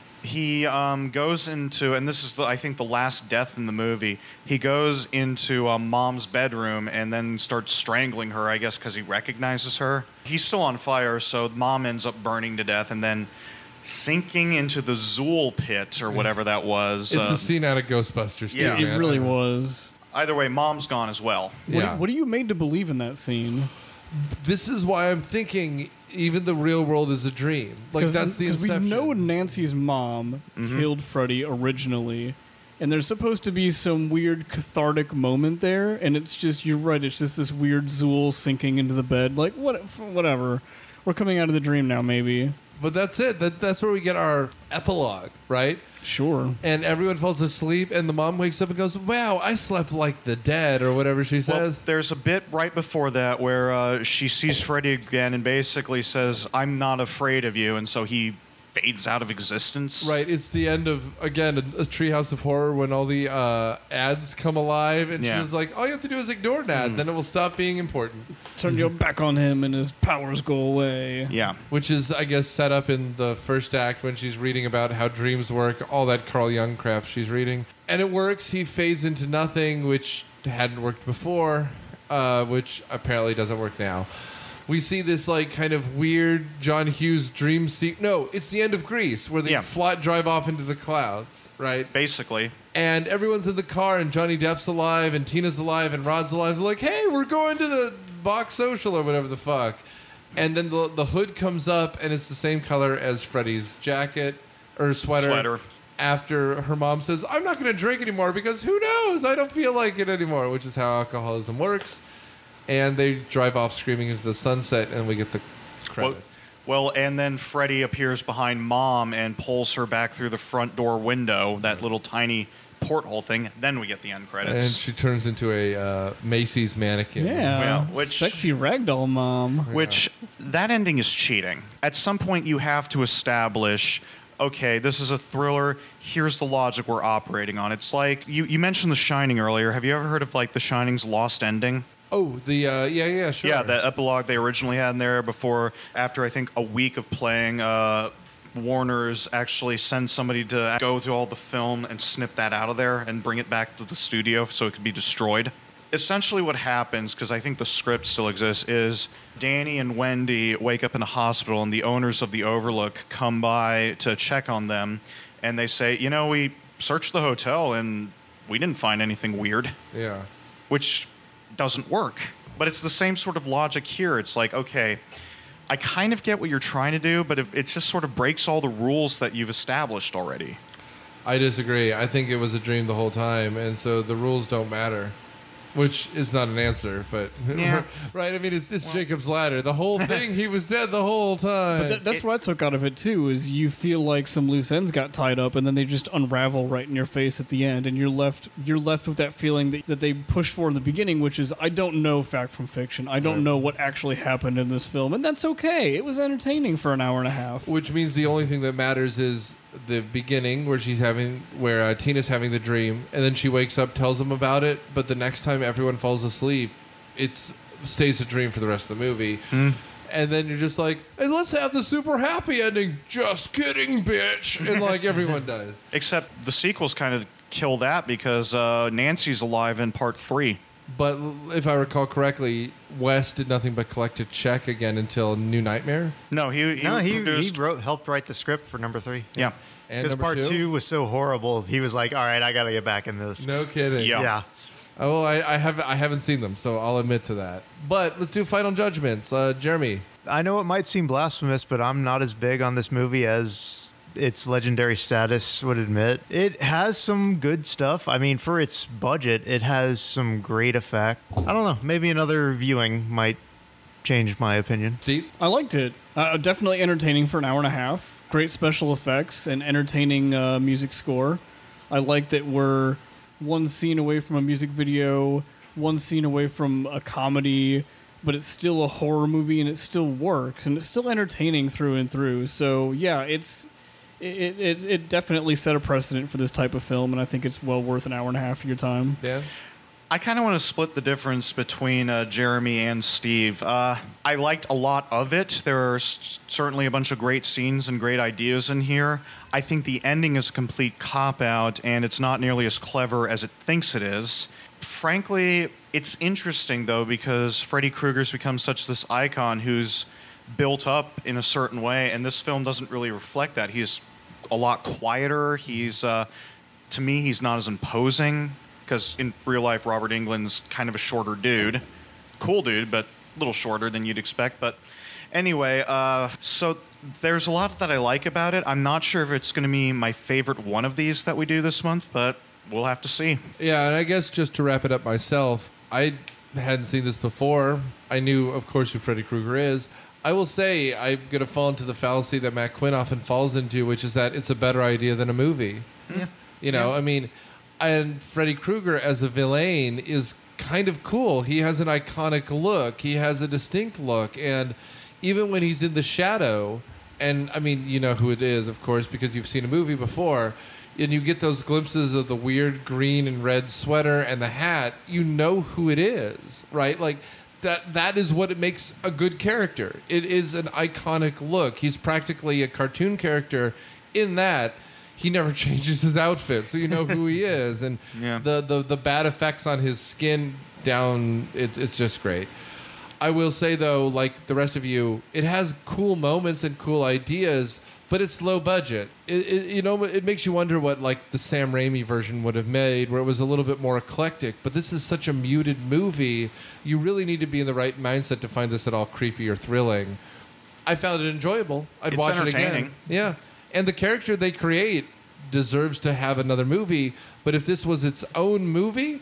He um, goes into, and this is, the, I think, the last death in the movie. He goes into uh, Mom's bedroom and then starts strangling her, I guess, because he recognizes her. He's still on fire, so Mom ends up burning to death and then sinking into the Zool pit or whatever that was. It's uh, a scene out of Ghostbusters, too, yeah. It man. really was. Either way, Mom's gone as well. What, Yeah. what are you made to believe in that scene? This is why I'm thinking even the real world is a dream. Like, that's the Because inception. we know Nancy's mom killed Freddy originally, and there's supposed to be some weird cathartic moment there, and it's just, you're right, it's just this weird Zool sinking into the bed. Like, what, whatever. We're coming out of the dream now, maybe. But that's it. That, that's where we get our epilogue, right? Sure. And everyone falls asleep, and the mom wakes up and goes, wow, I slept like the dead, or whatever she Well, says. there's a bit right before that where uh, she sees Freddy again and basically says, I'm not afraid of you, and so he fades out of existence. Right, it's the end of, again, a, a Treehouse of Horror when all the uh, ads come alive, and Yeah. she's like, all you have to do is ignore an ad, then it will stop being important. Turn your back on him, and his powers go away. Yeah. Which is, I guess, set up in the first act when she's reading about how dreams work, all that Carl Jung crap she's reading. And it works. He fades into nothing, which hadn't worked before, uh, which apparently doesn't work now. We see this like kind of weird John Hughes dream sequence. No, it's the end of Grease where they Yeah. fly, drive off into the clouds, right? Basically. And everyone's in the car, and Johnny Depp's alive, and Tina's alive, and Rod's alive. They're like, hey, we're going to the box social or whatever the fuck. And then the the hood comes up, and it's the same color as Freddy's jacket or sweater. Sweater. After her mom says, I'm not going to drink anymore because who knows? I don't feel like it anymore, which is how alcoholism works. And they drive off screaming into the sunset, and we get the Well, credits. well, and then Freddy appears behind Mom and pulls her back through the front door window, that little tiny porthole thing. Then we get the end And credits. she turns into a uh, Macy's mannequin. Yeah. Well, which- Sexy ragdoll mom. Which, that ending is cheating. At some point, you have to establish, okay, this is a thriller. Here's the logic we're operating on. It's like, you, you mentioned The Shining earlier. Have you ever heard of, like, The Shining's lost ending? Oh, the, uh, yeah, yeah, sure. Yeah, that epilogue they originally had in there before, after I think a week of playing, uh, Warner's actually send somebody to go through all the film and snip that out of there and bring it back to the studio so it could be destroyed. Essentially what happens, because I think the script still exists, is Danny and Wendy wake up in a hospital and the owners of the Overlook come by to check on them, and they say, you know, we searched the hotel and we didn't find anything weird, Yeah. which doesn't work. But it's the same sort of logic here. It's like, okay, I kind of get what you're trying to do, but if it just sort of breaks all the rules that you've established already. I disagree. I think it was a dream the whole time, and so the rules don't matter. Which is not an answer, but Yeah. right. I mean, it's this Jacob's Ladder. The whole thing, he was dead the whole time. But that, that's It- what I took out of it too. Is you feel like some loose ends got tied up, and then they just unravel right in your face at the end, and you're left you're left with that feeling that, that they pushed for in the beginning, which is I don't know fact from fiction. I don't Right. know what actually happened in this film, and that's okay. It was entertaining for an hour and a half. Which means the only thing that matters is the beginning, where she's having, where uh, Tina's having the dream, and then she wakes up, tells them about it. But the next time everyone falls asleep, it stays a dream for the rest of the movie. And then you're just like, hey, let's have the super happy ending. Just kidding, bitch. And like everyone does. Except the sequels kind of kill that because uh, Nancy's alive in part three. But if I recall correctly, Wes did nothing but collect a check again until New Nightmare. No, he he, No, he, he produced, wrote, helped write the script for number three. yeah. And Because number part two? two was so horrible, he was like, all right, I got to get back into this. No kidding. Yeah. Yeah. Oh, well, I, I have I haven't seen them, so I'll admit to that. But let's do final judgments. Uh, Jeremy. I know it might seem blasphemous, but I'm not as big on this movie as its legendary status would admit. It has some good stuff. I mean, for its budget, it has some great effect. I don't know. Maybe another viewing might change my opinion. Steve. I liked it. Uh, definitely entertaining for an hour and a half. Great special effects and entertaining uh, music score. I like that we're one scene away from a music video, one scene away from a comedy, but it's still a horror movie and it still works and it's still entertaining through and through. So yeah, it's it it, it definitely set a precedent for this type of film, and I think it's well worth an hour and a half of your time. Dan. I kind of want to split the difference between uh, Jeremy and Steve. Uh, I liked a lot of it. There are s- certainly a bunch of great scenes and great ideas in here. I think the ending is a complete cop-out, and it's not nearly as clever as it thinks it is. Frankly, it's interesting, though, because Freddy Krueger's become such this icon who's built up in a certain way, and this film doesn't really reflect that. He's a lot quieter. He's, uh, to me, he's not as imposing. Because in real life, Robert Englund's kind of a shorter dude. Cool dude, but a little shorter than you'd expect. But anyway, uh, so there's a lot that I like about it. I'm not sure if it's going to be my favorite one of these that we do this month, but we'll have to see. Yeah, and I guess just to wrap it up myself, I hadn't seen this before. I knew, of course, who Freddy Krueger is. I will say I'm going to fall into the fallacy that Matt Quinn often falls into, which is that it's a better idea than a movie. Yeah. You know, I mean... And Freddy Krueger as a villain is kind of cool. He has an iconic look. He has a distinct look. And even when he's in the shadow, and I mean, you know who it is, of course, because you've seen a movie before, and you get those glimpses of the weird green and red sweater and the hat, you know who it is, right? Like, that that is what it makes a good character. It is an iconic look. He's practically a cartoon character in that he never changes his outfit, so you know who he is. And Yeah. the, the, the bad effects on his skin down, it's, it's just great. I will say, though, like the rest of you, it has cool moments and cool ideas, but it's low budget. It, it, you know, it makes you wonder what, like, the Sam Raimi version would have made, where it was a little bit more eclectic. But this is such a muted movie. You really need to be in the right mindset to find this at all creepy or thrilling. I found it enjoyable. I'd It's watch it again. entertaining. Yeah. And the character they create deserves to have another movie. But if this was its own movie,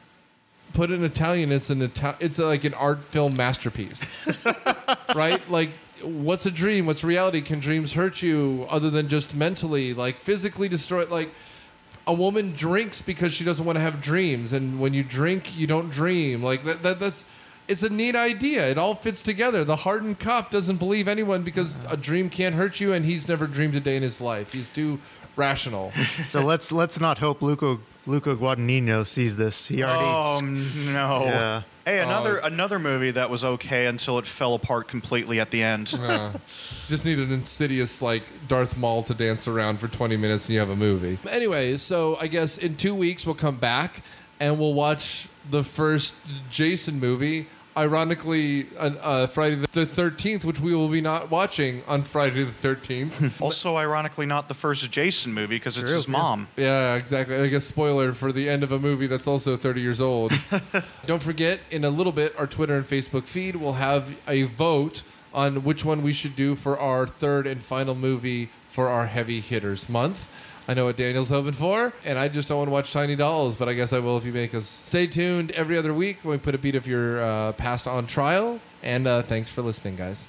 put in Italian, it's an Ita- it's like an art film masterpiece. Right? Like, what's a dream? What's reality? Can dreams hurt you other than just mentally? Like, physically destroy it? Like, a woman drinks because she doesn't want to have dreams, and when you drink, you don't dream. Like, that, that that's... It's a neat idea. It all fits together. The hardened cop doesn't believe anyone because a dream can't hurt you, and he's never dreamed a day in his life. He's too rational. So let's let's not hope Luca Luca Guadagnino sees this. He already. Oh no! Yeah. Hey, another Oh. another movie that was okay until it fell apart completely at the end. Uh, just need an insidious, like, Darth Maul to dance around for twenty minutes and you have a movie. Anyway, so I guess in two weeks we'll come back and we'll watch the first Jason movie. Ironically, uh, uh, Friday the thirteenth, which we will be not watching on Friday the thirteenth. Also, ironically, not the first Jason movie because it's his mom. Yeah, exactly. I guess spoiler for the end of a movie that's also thirty years old. Don't forget, in a little bit, our Twitter and Facebook feed will have a vote on which one we should do for our third and final movie for our Heavy Hitters month. I know what Daniel's hoping for, and I just don't want to watch Tiny Dolls, but I guess I will if you make us. Stay tuned every other week when we put a beat of your uh, past on trial, and uh, thanks for listening, guys.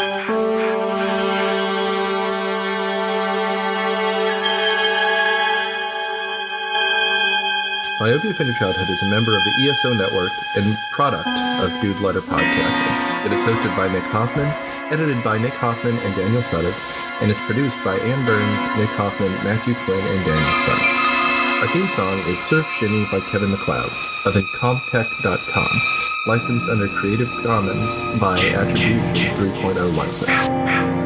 Myopia Finger Childhood is a member of the E S O Network and product of Dude Letter Podcasting. It is hosted by Nick Hoffman, edited by Nick Hoffman and Daniel Suddas, and is produced by Ann Burns, Nick Hoffman, Matthew Quinn, and Daniel Suddas. Our theme song is Surf Shimmy by Kevin MacLeod of Incomptech dot com, licensed under Creative Commons by Attribution three point oh license.